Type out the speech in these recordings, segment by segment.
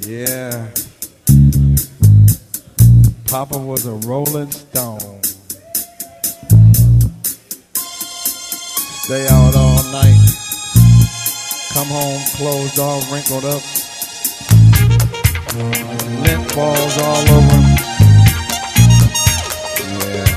Yeah. Papa was a rolling stone. Stay out all night. Come home clothes all wrinkled up. Lint falls all over. Yeah.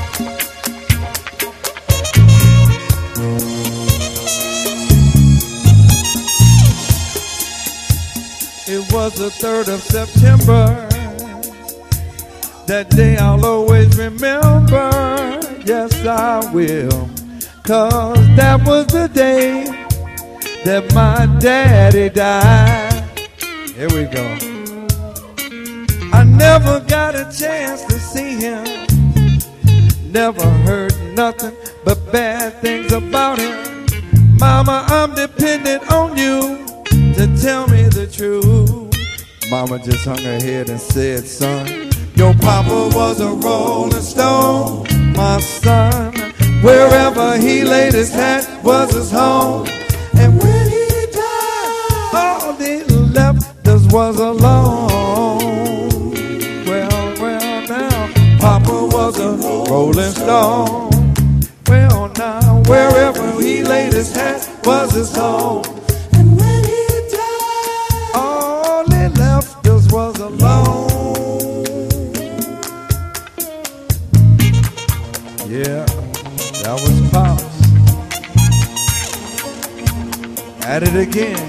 It was the 3rd of September. That day I'll always remember. Yes, I will. 'Cause that was the day that my daddy died. Here we go. I never got a chance to see him. Never heard nothing but bad things about him. Mama, I'm dependent on you to tell me the truth. Mama just hung her head and said, son, your papa was a rolling stone, my son. Wherever he laid his hat was his home. And when he died, all they left us was alone. Well, now, Papa was a rolling stone. Well, now, wherever he laid his hat was his home. And when he died, all they left us was alone. Yeah, that was Pops. At it again.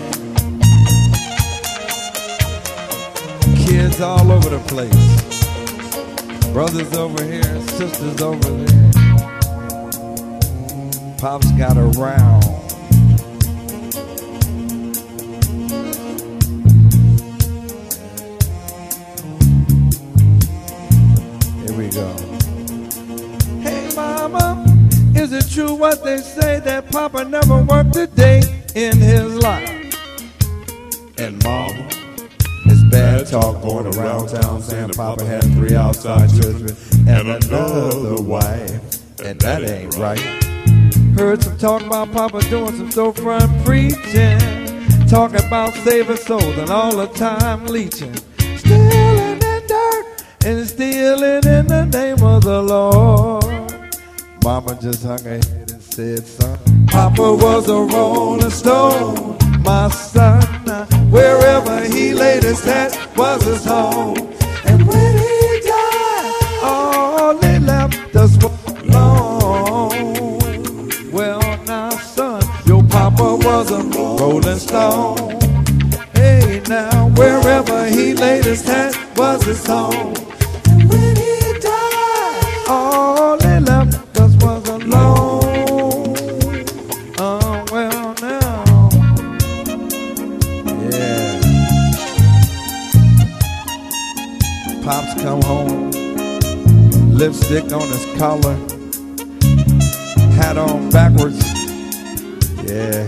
Kids all over the place. Brothers over here, sisters over there. Pops got around. Here we go. Hey mama, is it true what they say that Papa never worked a day in his life? And mama, it's bad talk going around town saying Papa had 3 outside children and another wife, and that ain't right. Heard some talk about Papa doing some storefront preaching, talking about saving souls and all the time leeching, stealing in dirt and stealing in the name of the Lord. Mama just hung her head and said, son, Papa was a rolling stone, my son. Wherever he laid his hat was his home. And when he died, all they left us was alone. Well, now, son, your Papa was a rolling stone. Hey, now, wherever he laid his hat was his home. And when he died, all they left us was alone. Oh, well, now, yeah. Pops come home, lipstick on his collar, hat on backwards. Yeah.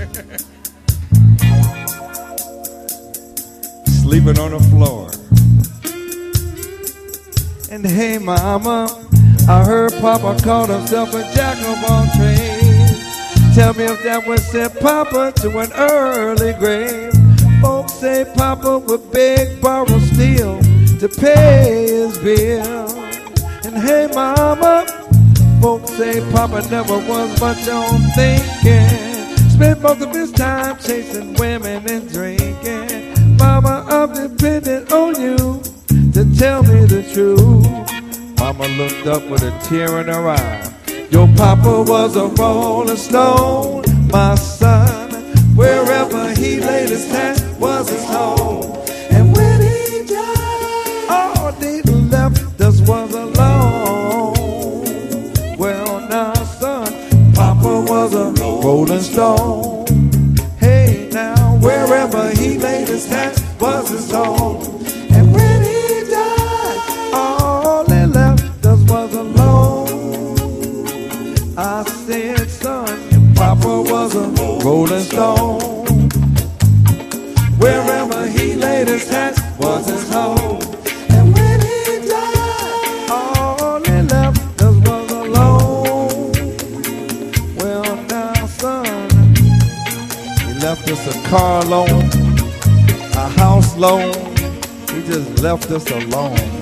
Sleeping on the floor. And hey mama, I heard Papa called himself a jack of all trades. Tell me if that would send Papa to an early grave. Folks say Papa would beg, borrow, steal to pay his bill. And hey mama, folks say Papa never was much on thinking. Spent most of his time chasing women and drinking. Mama, I'm dependent on you to tell me the truth. Mama looked up with a tear in her eye. Your Papa was a rolling stone, my son. Wherever he laid his hat was his home. And when he died, all they left us was alone. Well, now, son, Papa was a rolling stone. Hey, now, wherever he laid his hat was his home. And when he died, all they left us was alone. I said, son, your Papa was a rolling stone. Wherever he laid his hat was his home. And when he died, all they left us was alone. Well, now, son, he left us a car loan, a house loan, He just left us alone.